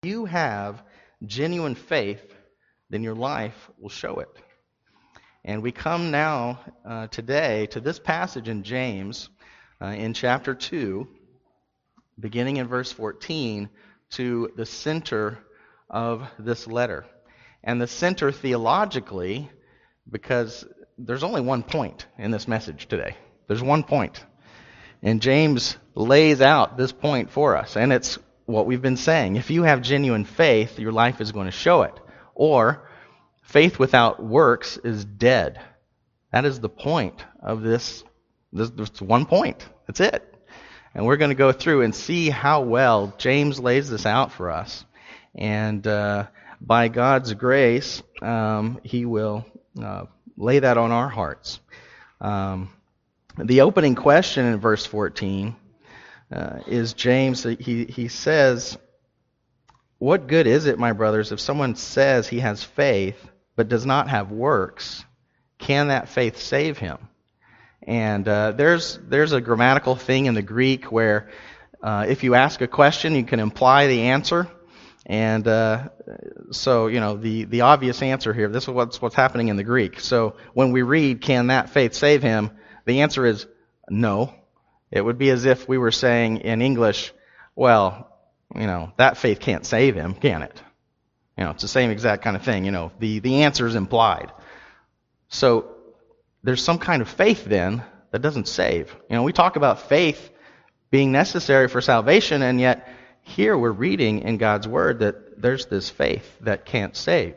you have genuine faith, then your life will show it. And we come now today to this passage in James in chapter 2, beginning in verse 14, to the center of this letter. And the center theologically, because there's only one point in this message today. There's one point. And James lays out this point for us. And it's what we've been saying. If you have genuine faith, your life is going to show it. Or, faith without works is dead. That is the point of this. This one point. That's it. And we're going to go through and see how well James lays this out for us. And by God's grace, he will lay that on our hearts. The opening question in verse 14 is James. He says, "What good is it, my brothers, if someone says he has faith but does not have works? Can that faith save him?" And there's a grammatical thing in the Greek where if you ask a question, you can imply the answer. And so, the obvious answer here, this is what's happening in the Greek. So when we read, "Can that faith save him?" the answer is no. It would be as if we were saying in English, well, that faith can't save him, can it? It's the same exact kind of thing. The answer is implied. So there's some kind of faith then that doesn't save. We talk about faith being necessary for salvation, and yet here we're reading in God's Word that there's this faith that can't save.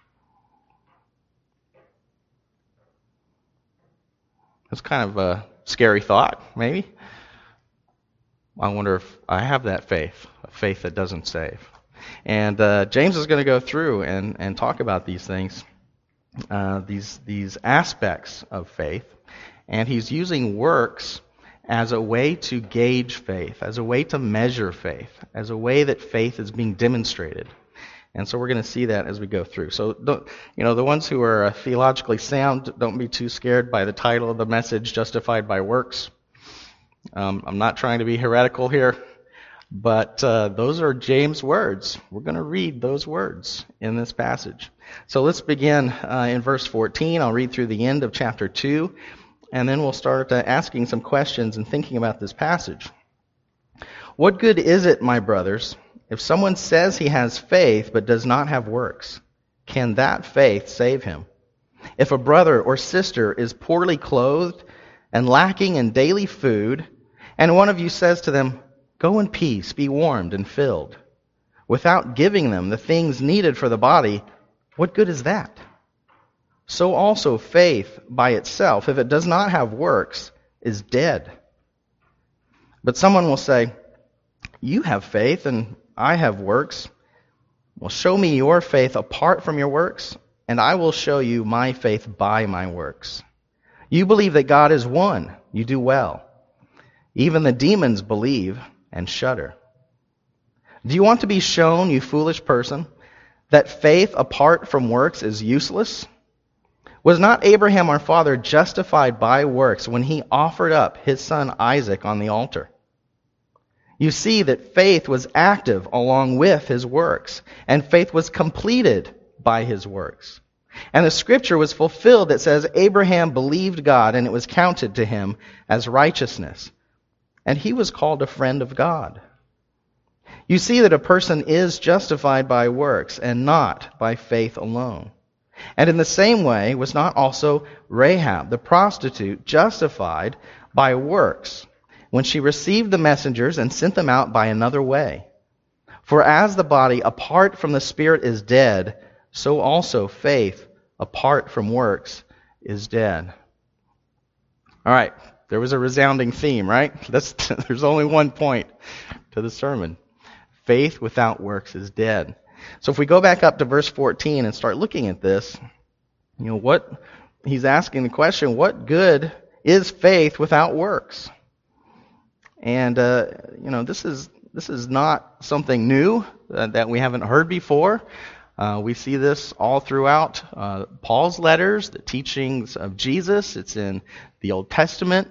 It's kind of a scary thought, maybe. I wonder if I have that faith, a faith that doesn't save. And James is going to go through and talk about these things, these aspects of faith. And he's using works as a way to gauge faith, as a way to measure faith, as a way that faith is being demonstrated. And so we're going to see that as we go through. So, the ones who are theologically sound, don't be too scared by the title of the message, Justified by Works. I'm not trying to be heretical here, but those are James' words. We're going to read those words in this passage. So let's begin in verse 14. I'll read through the end of chapter 2, and then we'll start asking some questions and thinking about this passage. "What good is it, my brothers, if someone says he has faith but does not have works? Can that faith save him? If a brother or sister is poorly clothed and lacking in daily food, and one of you says to them, 'Go in peace, be warmed and filled,' without giving them the things needed for the body, what good is that? So also faith by itself, if it does not have works, is dead. But someone will say, 'You have faith and I have works. Well, show me your faith apart from your works, and I will show you my faith by my works. You believe that God is one. You do well. Even the demons believe and shudder. Do you want to be shown, you foolish person, that faith apart from works is useless? Was not Abraham our father justified by works when he offered up his son Isaac on the altar? You see that faith was active along with his works, and faith was completed by his works. And the scripture was fulfilled that says, Abraham believed God, and it was counted to him as righteousness. And he was called a friend of God. You see that a person is justified by works, and not by faith alone. And in the same way was not also Rahab, the prostitute, justified by works, when she received the messengers and sent them out by another way. For as the body apart from the spirit is dead, so also faith apart from works is dead." All right, there was a resounding theme, right? There's only one point to the sermon. Faith without works is dead. So if we go back up to verse 14 and start looking at this, what he's asking the question, what good is faith without works? And, this is not something new that we haven't heard before. We see this all throughout Paul's letters, the teachings of Jesus. It's in the Old Testament.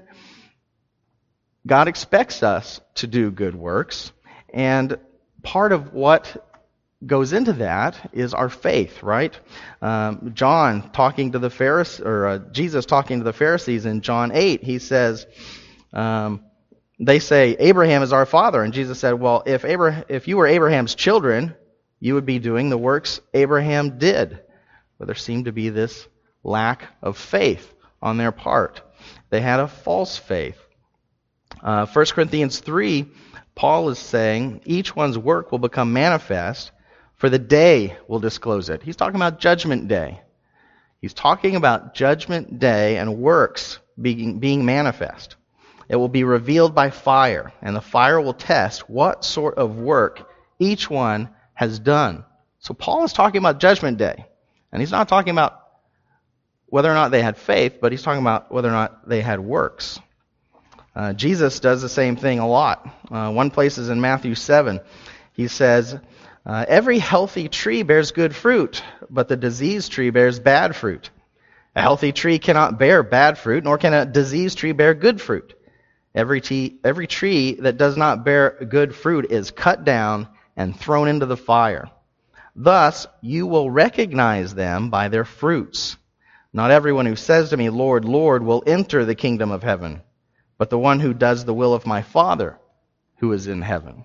God expects us to do good works. And part of what goes into that is our faith, right? John talking to the Pharisees, or Jesus talking to the Pharisees in John 8, he says, they say, Abraham is our father. And Jesus said, well, if you were Abraham's children, you would be doing the works Abraham did. But there seemed to be this lack of faith on their part. They had a false faith. 1 Corinthians 3, Paul is saying, each one's work will become manifest, for the day will disclose it. He's talking about Judgment Day. He's talking about Judgment Day and works being manifest. It will be revealed by fire, and the fire will test what sort of work each one has done. So Paul is talking about Judgment Day, and he's not talking about whether or not they had faith, but he's talking about whether or not they had works. Jesus does the same thing a lot. One place is in Matthew 7. He says, every healthy tree bears good fruit, but the diseased tree bears bad fruit. A healthy tree cannot bear bad fruit, nor can a diseased tree bear good fruit. Every tree that does not bear good fruit is cut down and thrown into the fire. Thus you will recognize them by their fruits. Not everyone who says to me, Lord, Lord, will enter the kingdom of heaven, but the one who does the will of my Father who is in heaven.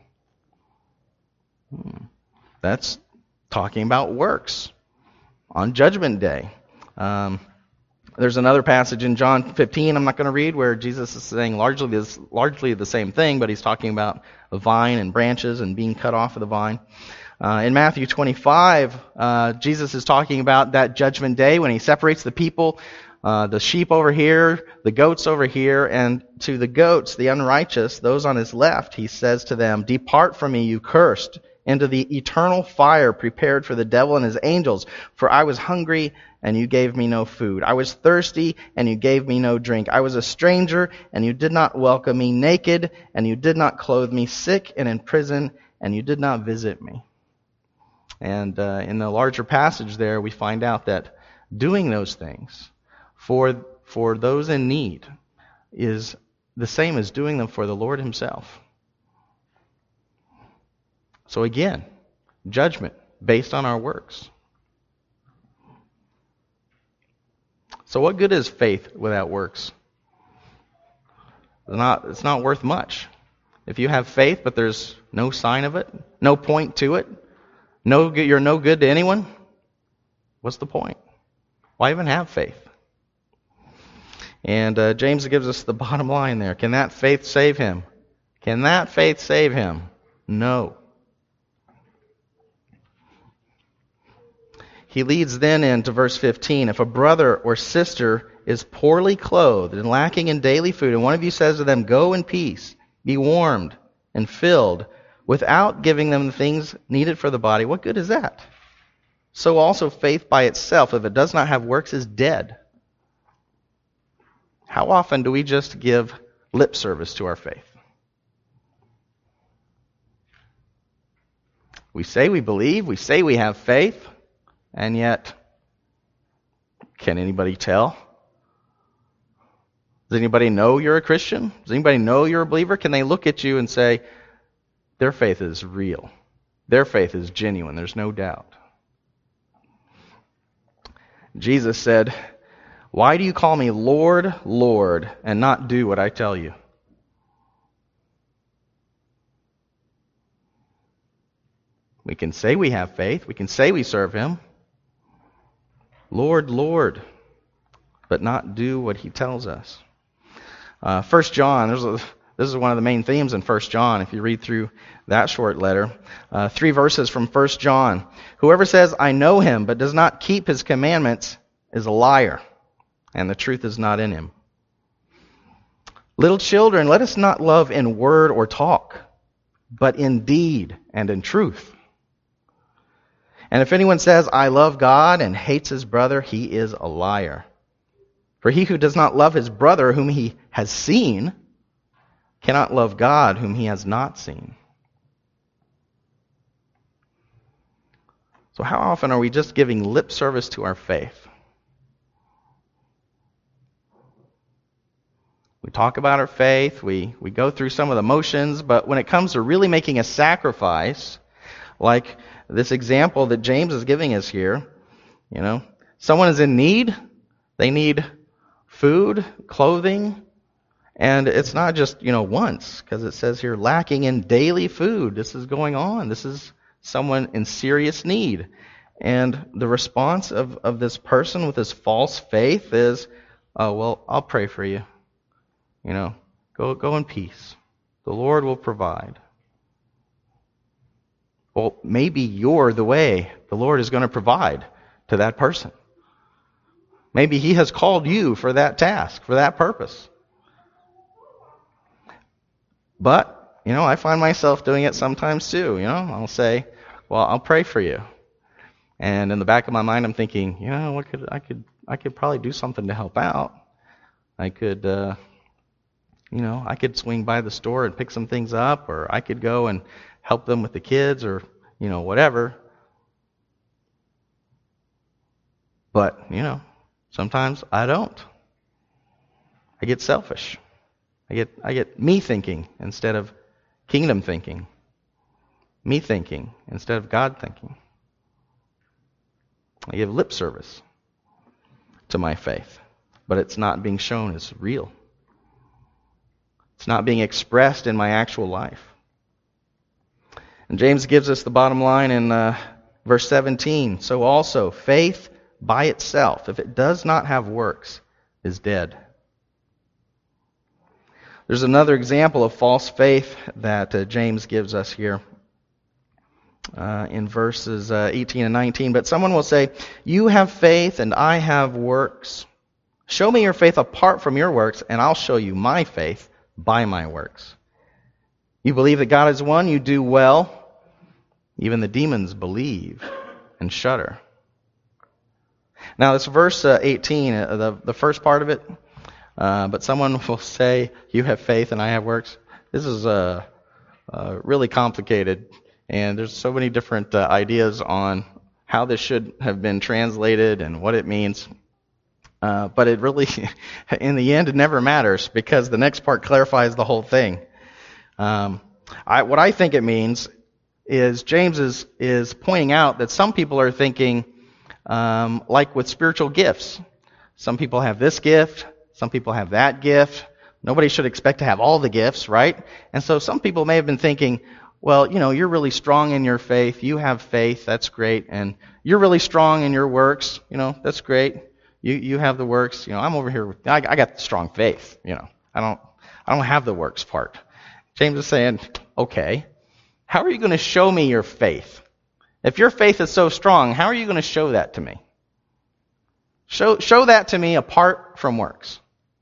That's talking about works on Judgment Day. There's another passage in John 15 I'm not going to read where Jesus is saying largely the same thing, but he's talking about a vine and branches and being cut off of the vine. In Matthew 25, Jesus is talking about that Judgment Day when he separates the people, the sheep over here, the goats over here, and to the goats, the unrighteous, those on his left, he says to them, depart from me, you cursed, into the eternal fire prepared for the devil and his angels. For I was hungry, and you gave me no food. I was thirsty, and you gave me no drink. I was a stranger, and you did not welcome me. Naked, and you did not clothe me. Sick and in prison, and you did not visit me. And in the larger passage there, we find out that doing those things for those in need is the same as doing them for the Lord himself. So again, judgment based on our works. So what good is faith without works? It's not worth much. If you have faith but there's no sign of it, no point to it, you're no good to anyone, what's the point? Why even have faith? And James gives us the bottom line there. Can that faith save him? Can that faith save him? No. He leads then into verse 15. If a brother or sister is poorly clothed and lacking in daily food, and one of you says to them, go in peace, be warmed and filled, without giving them the things needed for the body, what good is that? So also faith by itself, if it does not have works, is dead. How often do we just give lip service to our faith? We say we believe, we say we have faith, and yet, can anybody tell? Does anybody know you're a Christian? Does anybody know you're a believer? Can they look at you and say, their faith is real. Their faith is genuine. There's no doubt. Jesus said, why do you call me Lord, Lord, and not do what I tell you? We can say we have faith. We can say we serve him. Lord, Lord, but not do what he tells us. 1 John, this is one of the main themes in 1 John, if you read through that short letter. 3 verses from 1 John. Whoever says, I know him, but does not keep his commandments is a liar, and the truth is not in him. Little children, let us not love in word or talk, but in deed and in truth. And if anyone says, I love God, and hates his brother, he is a liar. For he who does not love his brother whom he has seen cannot love God whom he has not seen. So how often are we just giving lip service to our faith? We talk about our faith, we go through some of the motions, but when it comes to really making a sacrifice, Like this example that James is giving us here, someone is in need. They need food, clothing, and it's not just, once, because it says here lacking in daily food. This is going on. This is someone in serious need. And the response of this person with this false faith is, oh, well, I'll pray for you. Go in peace. The Lord will provide. Well, maybe you're the way the Lord is going to provide to that person. Maybe He has called you for that task, for that purpose. But, I find myself doing it sometimes too. I'll say, well, I'll pray for you. And in the back of my mind, I'm thinking, what I could probably do something to help out. I could, I could swing by the store and pick some things up, or I could go and help them with the kids, or, whatever. But, sometimes I don't. I get selfish. I get me thinking instead of kingdom thinking. Me thinking instead of God thinking. I give lip service to my faith, but it's not being shown as real. It's not being expressed in my actual life. And James gives us the bottom line in verse 17. So also, faith by itself, if it does not have works, is dead. There's another example of false faith that James gives us here in verses 18 and 19. But someone will say, you have faith and I have works. Show me your faith apart from your works, and I'll show you my faith by my works. You believe that God is one, you do well. Even the demons believe and shudder. Now this verse 18, the first part of it, but someone will say, you have faith and I have works. This is really complicated, and there's so many different ideas on how this should have been translated and what it means. But it really, in the end, it never matters, because the next part clarifies the whole thing. What I think it means is James is pointing out that some people are thinking, like with spiritual gifts. Some people have this gift, some people have that gift. Nobody should expect to have all the gifts, right? And so some people may have been thinking, well, you're really strong in your faith. You have faith, that's great. And you're really strong in your works, that's great. You have the works, I'm over here. I got strong faith, I don't have the works part. James is saying, okay, how are you going to show me your faith? If your faith is so strong, how are you going to show that to me? Show that to me apart from works.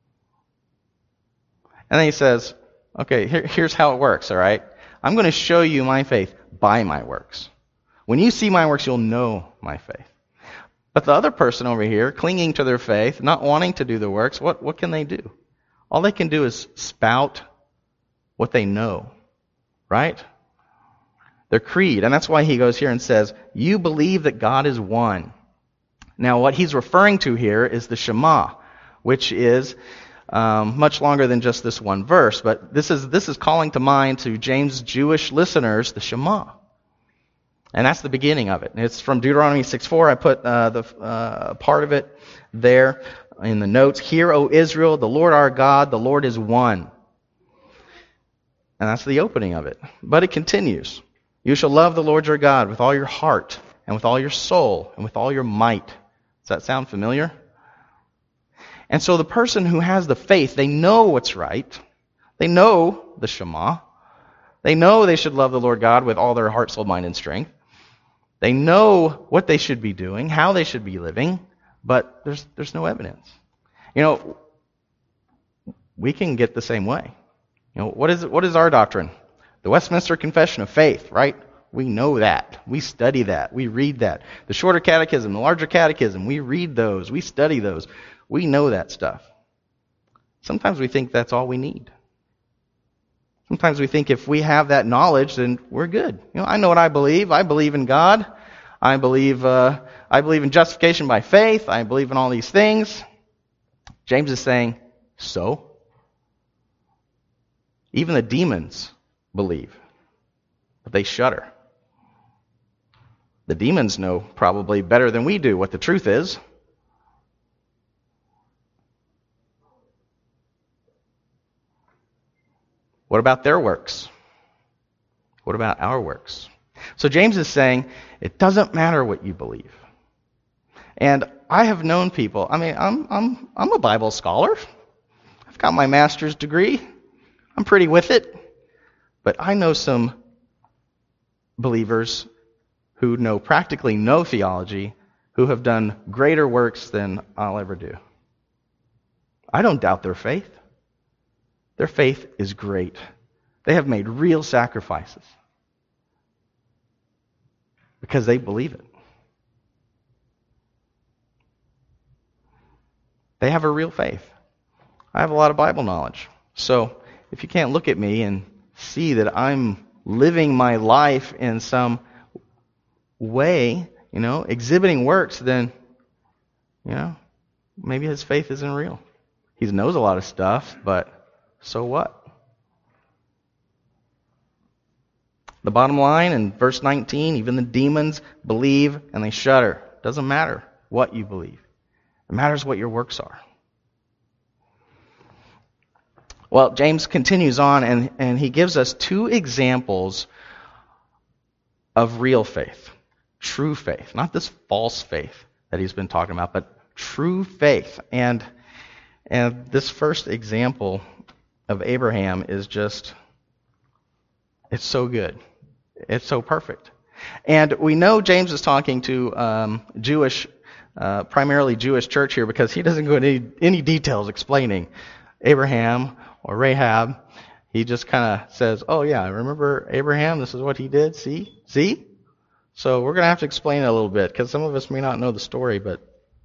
And then he says, okay, here's how it works, all right? I'm going to show you my faith by my works. When you see my works, you'll know my faith. But the other person over here, clinging to their faith, not wanting to do the works, what can they do? All they can do is spout what they know, right? Their creed. And that's why he goes here and says, you believe that God is one. Now, what he's referring to here is the Shema, which is much longer than just this one verse. But this is calling to mind to James' Jewish listeners the Shema. And that's the beginning of it. It's from Deuteronomy 6:4. I put the part of it there in the notes. Hear, O Israel, the Lord our God, the Lord is one. And that's the opening of it. But it continues. You shall love the Lord your God with all your heart, and with all your soul, and with all your might. Does that sound familiar? And so the person who has the faith, they know what's right. They know the Shema. They know they should love the Lord God with all their heart, soul, mind, and strength. They know what they should be doing, how they should be living, but there's no evidence. We can get the same way. What is our doctrine? The Westminster Confession of Faith, right? We know that. We study that. We read that. The shorter catechism, the larger catechism, we read those. We study those. We know that stuff. Sometimes we think that's all we need. Sometimes we think if we have that knowledge, then we're good. I know what I believe. I believe in God. I believe in justification by faith. I believe in all these things. James is saying, so? Even the demons believe, but they shudder. The demons know probably better than we do what the truth is. What about their works? What about our works? So James is saying, it doesn't matter what you believe. And I have known people, I'm a Bible scholar. I've got my master's degree. I'm pretty with it. But I know some believers who know practically no theology, who have done greater works than I'll ever do. I don't doubt their faith. Their faith is great. They have made real sacrifices because they believe it. They have a real faith. I have a lot of Bible knowledge. So if you can't look at me and see that I'm living my life in some way, exhibiting works, then, maybe his faith isn't real. He knows a lot of stuff, but so what? The bottom line in verse 19, even the demons believe and they shudder. Doesn't matter what you believe. It matters what your works are. Well, James continues on and he gives us two examples of real faith. True faith. Not this false faith that he's been talking about, but true faith. And this first example of Abraham is just, it's so good. It's so perfect. And we know James is talking to primarily Jewish church here because he doesn't go into any details explaining Abraham or Rahab. He just kind of says, oh yeah, remember Abraham? This is what he did. See? So we're going to have to explain it a little bit because some of us may not know the story, but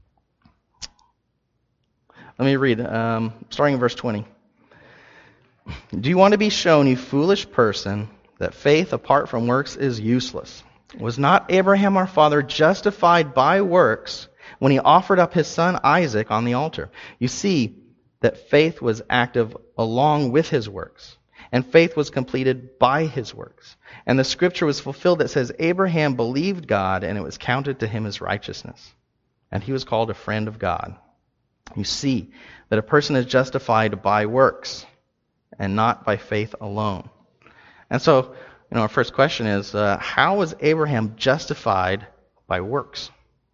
let me read, starting in verse 20. Do you want to be shown, you foolish person, that faith apart from works is useless? Was not Abraham our father justified by works when he offered up his son Isaac on the altar? You see that faith was active along with his works, and faith was completed by his works. And the scripture was fulfilled that says, Abraham believed God, and it was counted to him as righteousness. And he was called a friend of God. You see that a person is justified by works, and not by faith alone. And so, our first question is, how was Abraham justified by works?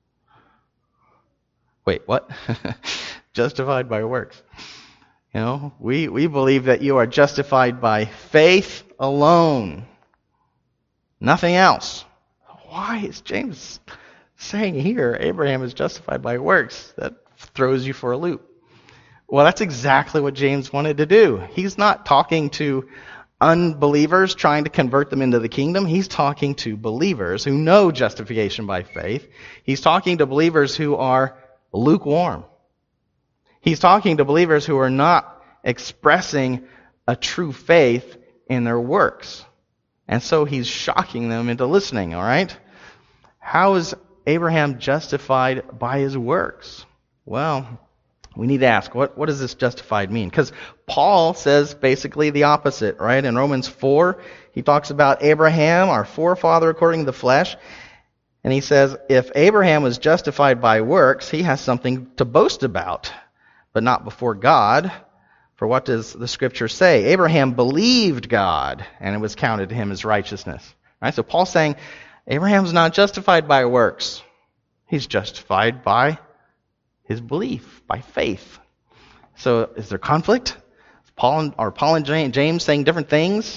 Wait, what? Justified by works. We believe that you are justified by faith alone. Nothing else. Why is James saying here Abraham is justified by works? That throws you for a loop. Well, that's exactly what James wanted to do. He's not talking to unbelievers trying to convert them into the kingdom. He's talking to believers who know justification by faith. He's talking to believers who are lukewarm. He's talking to believers who are not expressing a true faith in their works. And so he's shocking them into listening, all right? How is Abraham justified by his works? Well, we need to ask, what does this justified mean? Because Paul says basically the opposite, right? In Romans 4, he talks about Abraham, our forefather according to the flesh. And he says, if Abraham was justified by works, he has something to boast about, but not before God. For what does the scripture say? Abraham believed God, and it was counted to him as righteousness. Right? So Paul's saying, Abraham's not justified by works. He's justified by his belief, by faith. So is there conflict? Are Paul and James saying different things?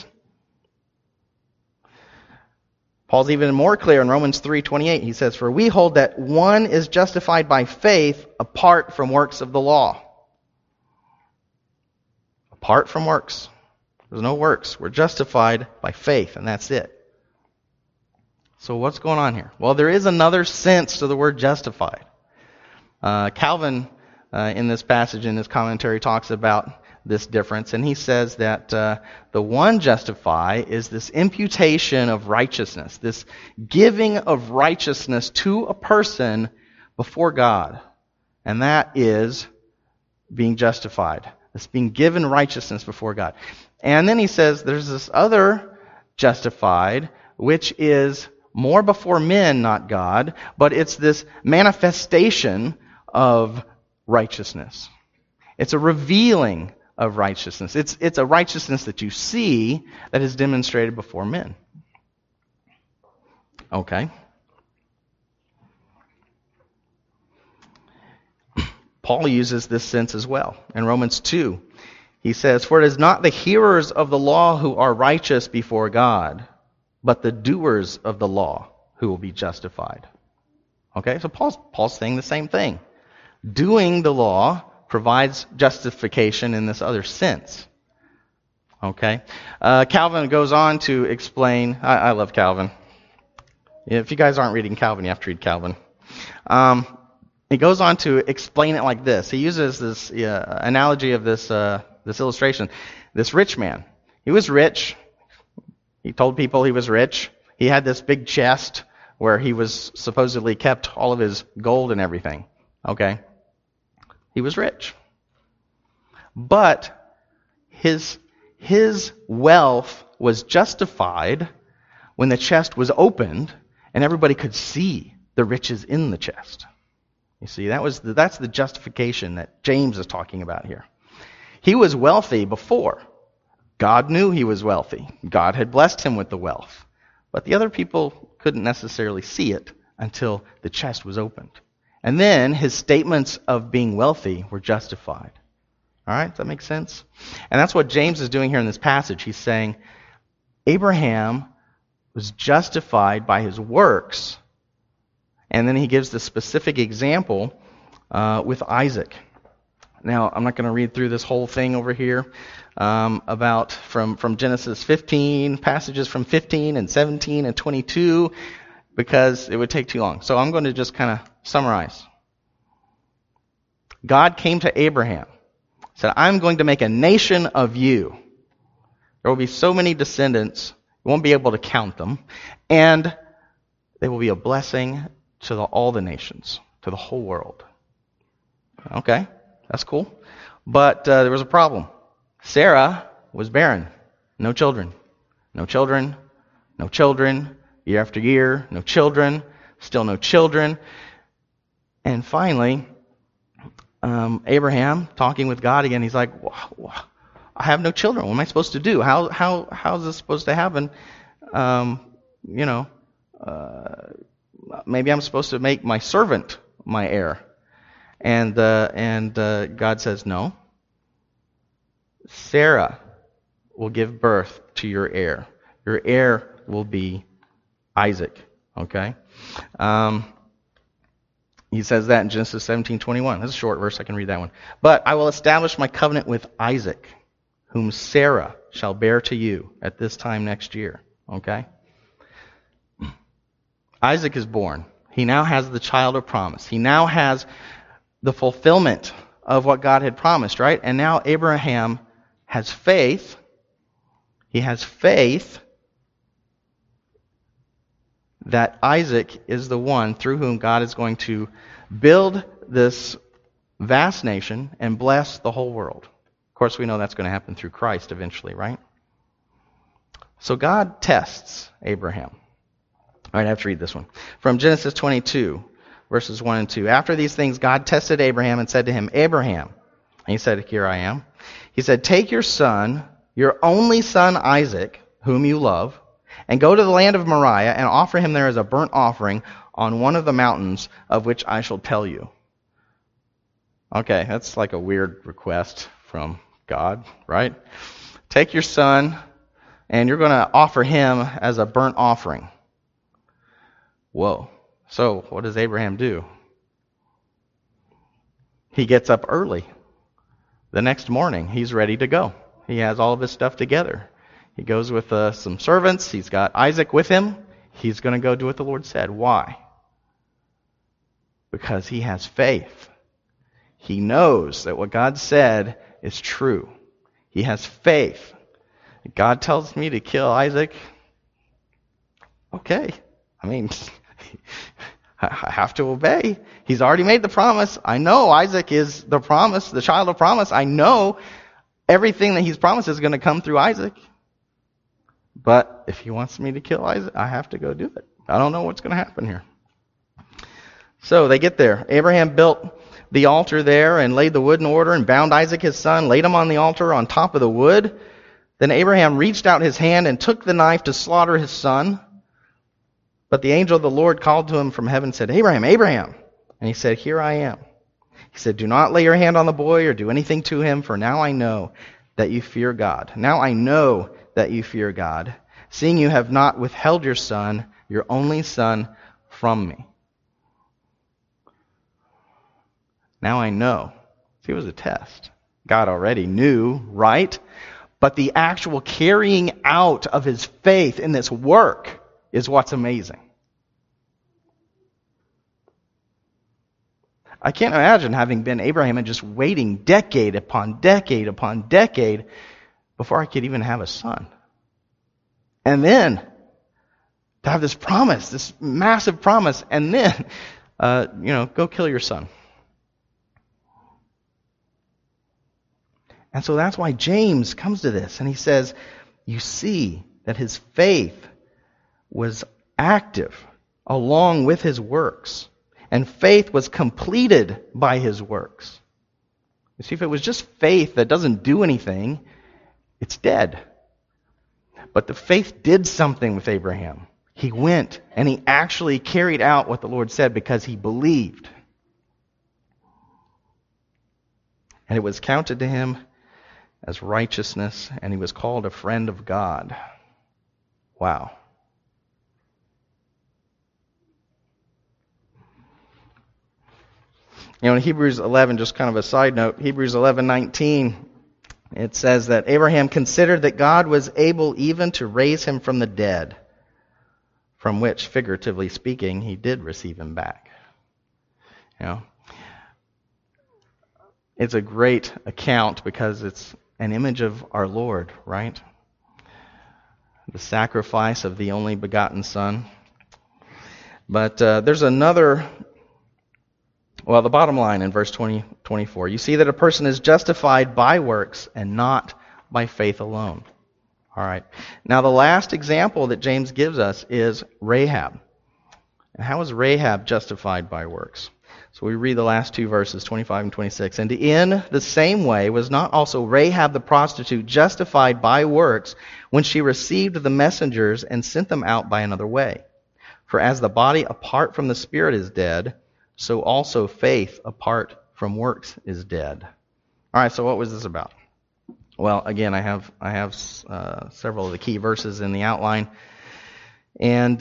Paul's even more clear in Romans 3:28. He says, for we hold that one is justified by faith apart from works of the law. Apart from works. There's no works. We're justified by faith, and that's it. So what's going on here? Well, there is another sense to the word justified. Calvin, in this passage, in his commentary, talks about this difference, and he says that the one justify is this imputation of righteousness, this giving of righteousness to a person before God, and that is being justified. It's being given righteousness before God. And then he says there's this other justified, which is more before men, not God, but it's this manifestation of righteousness. It's a revealing of righteousness. It's a righteousness that you see that is demonstrated before men. Okay. Paul uses this sense as well. In Romans 2, he says, "For it is not the hearers of the law who are righteous before God, but the doers of the law who will be justified." Okay, so Paul's saying the same thing. Doing the law provides justification in this other sense. Okay, Calvin goes on to explain. I love Calvin. If you guys aren't reading Calvin, you have to read Calvin. He goes on to explain it like this. He uses this analogy of this illustration. This rich man. He was rich. He told people he was rich. He had this big chest where he was supposedly kept all of his gold and everything. Okay? He was rich. But his wealth was justified when the chest was opened and everybody could see the riches in the chest. You see, that's the justification that James is talking about here. He was wealthy before. God knew he was wealthy. God had blessed him with the wealth. But the other people couldn't necessarily see it until the chest was opened. And then his statements of being wealthy were justified. All right, does that make sense? And that's what James is doing here in this passage. He's saying Abraham was justified by his works. And then he gives the specific example with Isaac. Now, I'm not going to read through this whole thing over here about from Genesis 15, passages from 15 and 17 and 22, because it would take too long. So I'm going to just kind of summarize. God came to Abraham, said, "I'm going to make a nation of you. There will be so many descendants, you won't be able to count them, and they will be a blessing to all the nations, to the whole world." Okay, that's cool. But there was a problem. Sarah was barren. No children. No children. No children. Year after year, no children. Still no children. And finally, Abraham, talking with God again, he's like, "I have no children. What am I supposed to do? How is this supposed to happen? Maybe I'm supposed to make my servant my heir." And God says, "No. Sarah will give birth to your heir. Your heir will be Isaac." Okay? He says that in Genesis 17:21. That's a short verse. I can read that one. "But I will establish my covenant with Isaac, whom Sarah shall bear to you at this time next year." Okay? Isaac is born. He now has the child of promise. He now has the fulfillment of what God had promised, right? And now Abraham has faith. He has faith that Isaac is the one through whom God is going to build this vast nation and bless the whole world. Of course, we know that's going to happen through Christ eventually, right? So God tests Abraham. All right, I have to read this one. From Genesis 22, verses 1 and 2. "After these things, God tested Abraham and said to him, 'Abraham.' And he said, 'Here I am.' He said, 'Take your son, your only son Isaac, whom you love, and go to the land of Moriah and offer him there as a burnt offering on one of the mountains of which I shall tell you.'" Okay, that's like a weird request from God, right? Take your son, and you're going to offer him as a burnt offering. Whoa. So, what does Abraham do? He gets up early. The next morning, he's ready to go. He has all of his stuff together. He goes with some servants. He's got Isaac with him. He's going to go do what the Lord said. Why? Because he has faith. He knows that what God said is true. He has faith. God tells me to kill Isaac. Okay. I mean, I have to obey. He's already made the promise. I know Isaac is the promise, the child of promise. I know everything that he's promised is going to come through Isaac. But if he wants me to kill Isaac, I have to go do it. I don't know what's going to happen here. So they get there. Abraham built the altar there and laid the wood in order and bound Isaac his son, laid him on the altar on top of the wood. Then Abraham reached out his hand and took the knife to slaughter his son. But the angel of the Lord called to him from heaven and said, Abraham, Abraham. And he said, Here I am. He said, Do not lay your hand on the boy or do anything to him, for now I know that you fear God. Now I know that you fear God, seeing you have not withheld your son, your only son, from me. Now I know. See, it was a test. God already knew, right? But the actual carrying out of his faith in this work is what's amazing. I can't imagine having been Abraham and just waiting decade upon decade upon decade before I could even have a son. And then to have this promise, this massive promise, and then, go kill your son. And so that's why James comes to this, and he says, you see that his faith was active along with his works, and faith was completed by his works. You see, if it was just faith that doesn't do anything, it's dead. But the faith did something with Abraham. He went and he actually carried out what the Lord said because he believed. And it was counted to him as righteousness, and he was called a friend of God. Wow. In Hebrews 11, just kind of a side note, Hebrews 11:19, it says that Abraham considered that God was able even to raise him from the dead, from which, figuratively speaking, he did receive him back. It's a great account because it's an image of our Lord, right? The sacrifice of the only begotten Son. But there's another, the bottom line in verse 24. You see that a person is justified by works and not by faith alone. All right. Now the last example that James gives us is Rahab. And how is Rahab justified by works? So we read the last two verses, 25 and 26. And in the same way was not also Rahab the prostitute justified by works when she received the messengers and sent them out by another way? For as the body apart from the spirit is dead, so also faith apart from works is dead. All right, so what was this about? Well, again, I have several of the key verses in the outline. And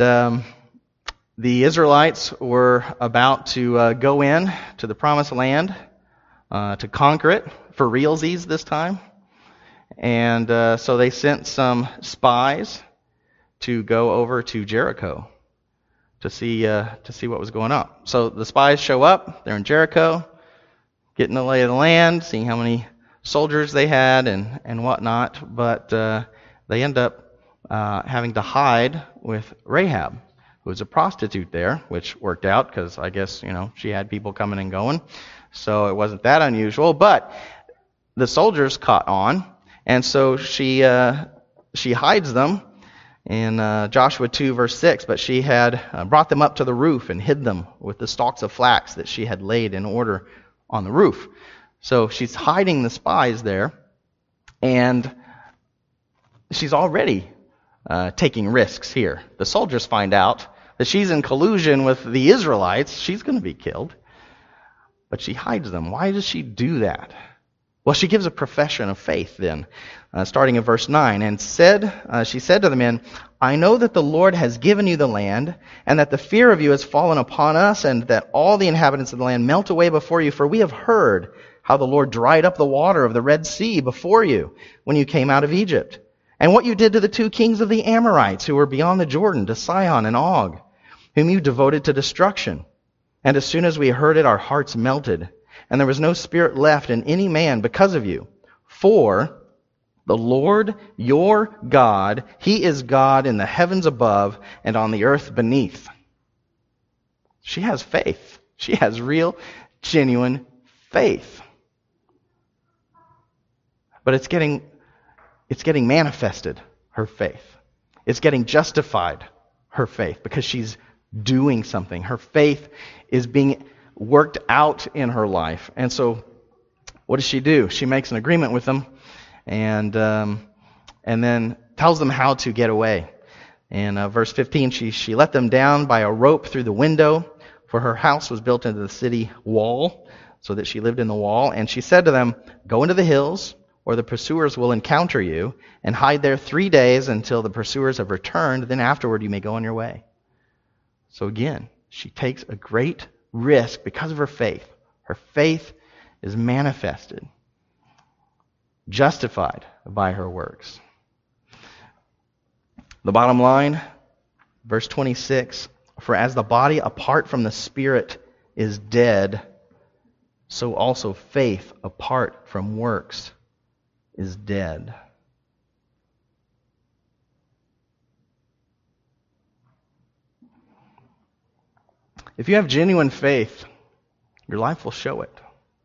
the Israelites were about to go in to the promised land, to conquer it for realsies this time. And so they sent some spies to go over to Jericho to see what was going on. So the spies show up, they're in Jericho, getting the lay of the land, seeing how many soldiers they had and whatnot, but they end up having to hide with Rahab, who was a prostitute there, which worked out because I guess, she had people coming and going. So it wasn't that unusual. But the soldiers caught on, and so she hides them in Joshua 2, verse 6. But she had brought them up to the roof and hid them with the stalks of flax that she had laid in order on the roof. So she's hiding the spies there, and she's already taking risks here. The soldiers find out that she's in collusion with the Israelites. She's going to be killed. But she hides them. Why does she do that? Well, she gives a profession of faith then, starting in verse 9. And she said to the men, I know that the Lord has given you the land, and that the fear of you has fallen upon us, and that all the inhabitants of the land melt away before you. For we have heard how the Lord dried up the water of the Red Sea before you when you came out of Egypt, and what you did to the two kings of the Amorites who were beyond the Jordan, to Sihon and Og, whom you devoted to destruction. And as soon as we heard it, our hearts melted, and there was no spirit left in any man because of you. For the Lord your God, He is God in the heavens above and on the earth beneath. She has faith. She has real, genuine faith. But it's getting manifested, her faith. It's getting justified, her faith because she's doing something. Her faith is being worked out in her life. And so what does she do? She makes an agreement with them and then tells them how to get away. In verse 15, she let them down by a rope through the window, for her house was built into the city wall, so that she lived in the wall. And she said to them, "Go into the hills, or the pursuers will encounter you, and hide there 3 days until the pursuers have returned. Then afterward you may go on your way." So again, she takes a great risk because of her faith. Her faith is manifested, justified by her works. The bottom line, verse 26, "For as the body apart from the spirit is dead, so also faith apart from works is dead." If you have genuine faith, your life will show it.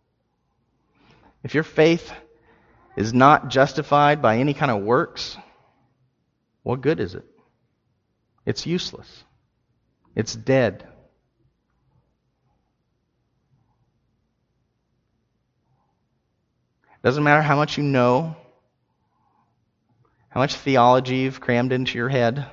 If your faith is not justified by any kind of works, what good is it? It's useless. It's dead. Doesn't matter how much you know, how much theology you've crammed into your head.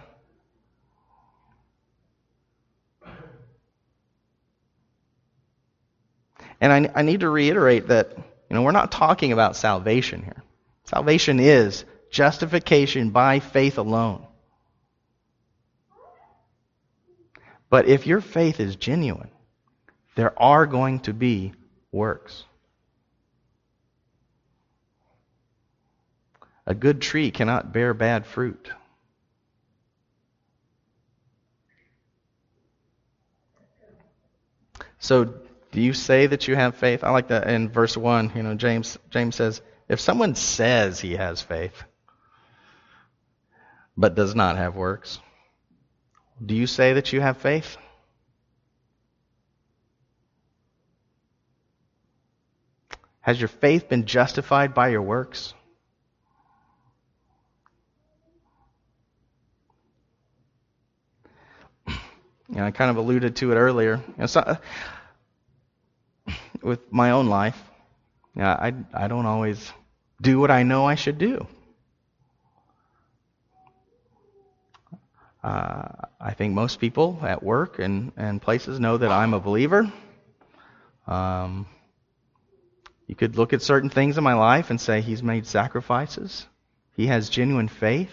And I need to reiterate that, we're not talking about salvation here. Salvation is justification by faith alone. But if your faith is genuine, there are going to be works. A good tree cannot bear bad fruit. So, do you say that you have faith? I like that in verse 1, James says, if someone says he has faith, but does not have works, do you say that you have faith? Has your faith been justified by your works? I kind of alluded to it earlier. With my own life, I don't always do what I know I should do. I think most people at work and places know that I'm a believer. You could look at certain things in my life and say he's made sacrifices. He has genuine faith.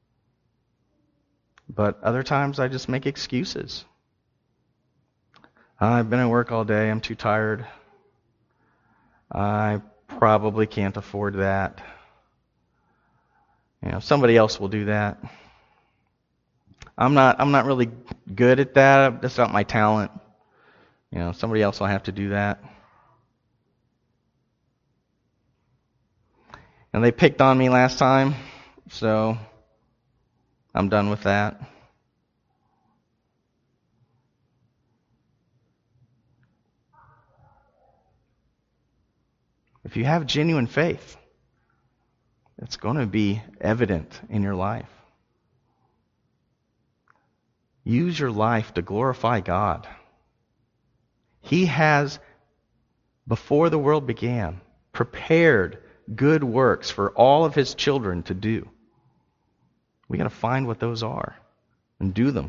But other times I just make excuses. I've been at work all day. I'm too tired. I probably can't afford that. Somebody else will do that. I'm not really good at that. That's not my talent. Somebody else will have to do that. And they picked on me last time, so I'm done with that. If you have genuine faith, it's going to be evident in your life. Use your life to glorify God. He has, before the world began, prepared good works for all of His children to do. We got to find what those are and do them.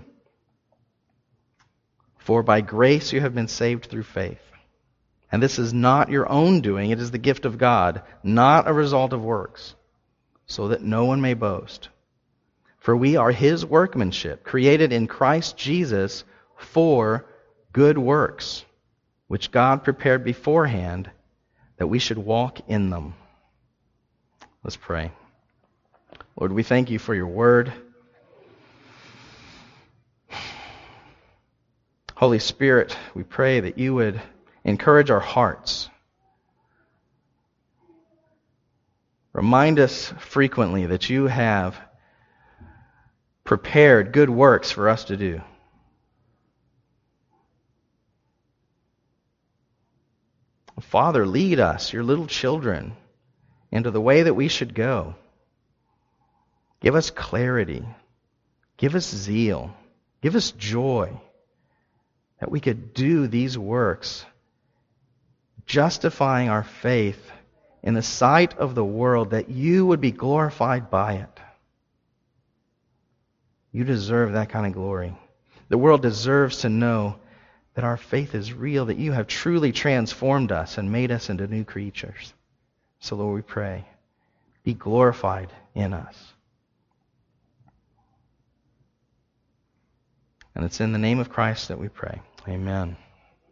For by grace you have been saved through faith. And this is not your own doing, it is the gift of God, not a result of works, so that no one may boast. For we are His workmanship, created in Christ Jesus for good works, which God prepared beforehand that we should walk in them. Let's pray. Lord, we thank You for Your word. Holy Spirit, we pray that You would encourage our hearts. Remind us frequently that You have prepared good works for us to do. Father, lead us, Your little children, into the way that we should go. Give us clarity. Give us zeal. Give us joy that we could do these works, justifying our faith in the sight of the world, that you would be glorified by it. You deserve that kind of glory. The world deserves to know that our faith is real, that you have truly transformed us and made us into new creatures. So, Lord, we pray, be glorified in us. And it's in the name of Christ that we pray. Amen.